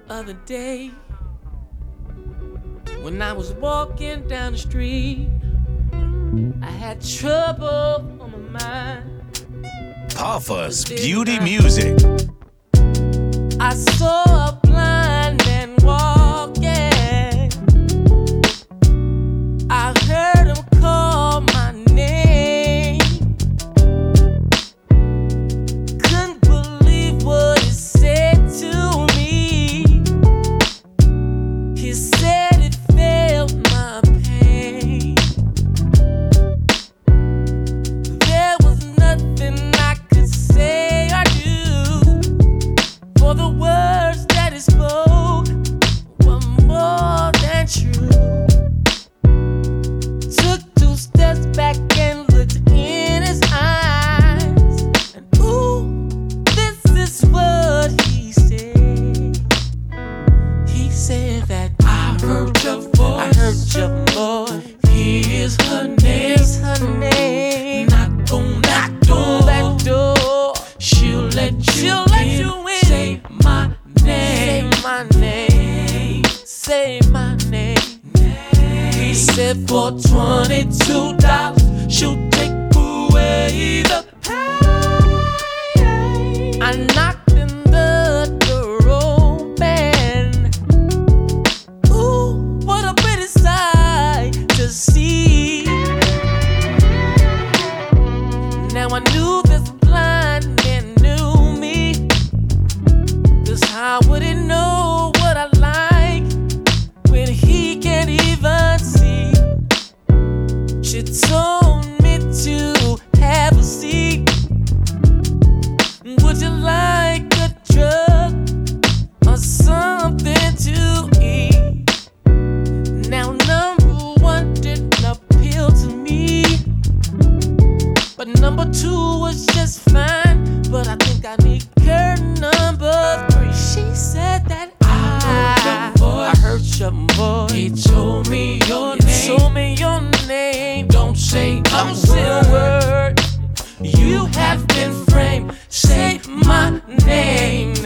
Other day, when I was walking down the street, I had trouble on my mind. Puffer's Beauty Music. I saw a blind man walking. I heard him call my name. Couldn't believe what he said to me. He said it felt my pain. There was nothing I could say or do, for the words that he spoke were more than true. Took 2 steps back and looked in his eyes, and ooh, this is what he said. He said that I heard your voice. I heard your voice. Here's her name. Here's her name. Knock on that door. She'll let you in. Say my name. Say my name. Say my name. He said for $22, she'll take away the pain. I knocked in the door open. Ooh, what a pretty sight to see. Now I knew this blind man knew me, 'cause how would he know what I like when he can't even see? She told me to have a seat. Would you like a drug or something to eat? Now number 1 didn't appeal to me, but number 2 was just fine. But I think I need her number 3. She said that I heard your voice. He told me your name. He told me your name. Don't say a word. You have been framed. Say my name.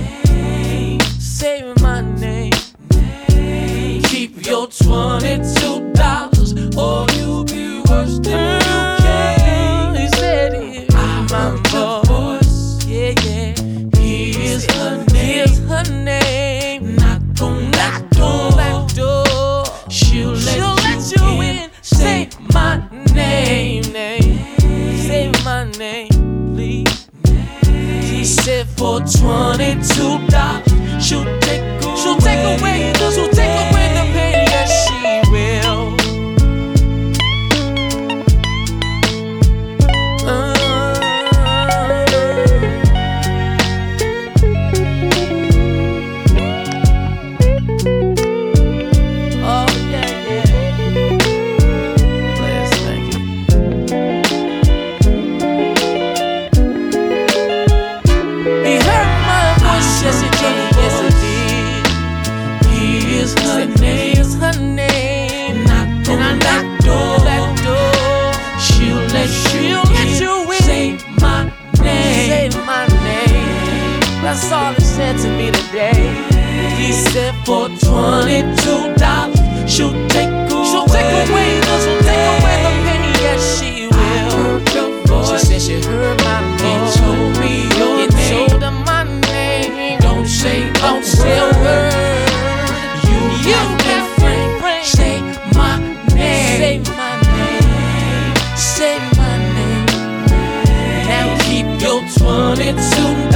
Say my name. Keep your $22 or you'll be worse than you came. He said it. My voice. Yeah. Here's her name. Here's her name. Knock on that door. She'll let you in. Say my name. Say my name, please. He said for $22, she'll take away the pain. Yes, she will. Oh yeah. Let's thank you. He heard my voice, yes he did. Here's her name. Here's her name. Knock on that door. She'll let you in. Say my name. Say my name. That's all he said to me today. He said for $22, she'll take away the pain. Yes, she will. She said she heard my name. He told me your name. He told her my name. Don't say a word. You can frame. Say my name. Say my name. Say my name. Now keep your $22.